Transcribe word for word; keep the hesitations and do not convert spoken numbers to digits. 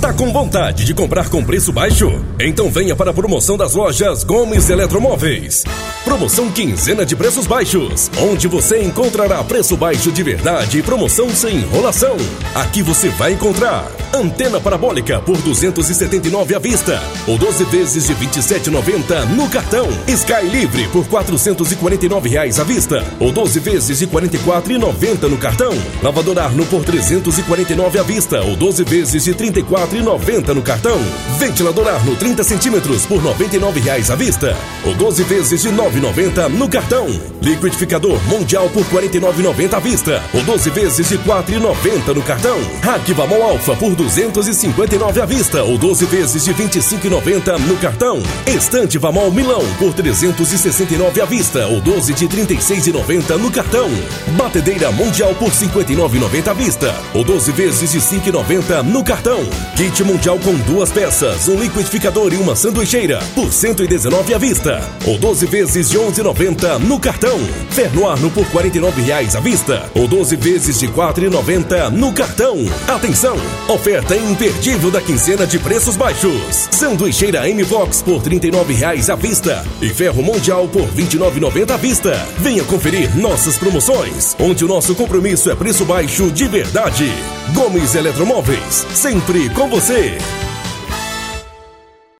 Tá com vontade de comprar com preço baixo? Então venha para a promoção das lojas Gomes Eletromóveis. Promoção quinzena de preços baixos, onde você encontrará preço baixo de verdade e promoção sem enrolação. Aqui você vai encontrar antena parabólica por duzentos e setenta e nove reais à vista, ou doze vezes de vinte e sete reais e noventa centavos no cartão. Sky Livre por quatrocentos e quarenta e nove reais à vista, ou doze vezes de quarenta e quatro reais e noventa centavos no cartão. Lavador Arno por trezentos e quarenta e nove reais à vista, ou doze vezes de trinta e quatro reais e noventa centavos no cartão. Ventilador Arno trinta centímetros por noventa e nove reais à vista, ou doze vezes de nove reais e noventa centavos no cartão. Liquidificador Mundial por quarenta e nove reais e noventa centavos à vista, ou doze vezes de quatro reais e noventa centavos no cartão. Hack Vamol Alfa por duzentos e cinquenta e nove reais à vista, ou doze vezes de vinte e cinco reais e noventa centavos no cartão. Estante Vamol Milão por trezentos e sessenta e nove reais à vista, ou doze de trinta e seis reais e noventa centavos no cartão. Batedeira Mundial por cinquenta e nove reais e noventa centavos à vista, ou doze vezes de cinco reais e noventa centavos no cartão. Kit Mundial com duas peças, um liquidificador e uma sanduicheira por cento e dezenove reais à vista, ou doze vezes de onze reais e noventa centavos no cartão. Ferno Arno por quarenta e nove reais à vista, ou doze vezes de quatro reais e noventa centavos no cartão. Atenção! Oferta imperdível da quinzena de preços baixos. Sanduicheira M-Vox por trinta e nove reais à vista e Ferro Mundial por vinte e nove reais e noventa centavos à vista. Venha conferir nossas promoções, onde o nosso compromisso é preço baixo de verdade. Gomes Eletromóveis, sempre com você.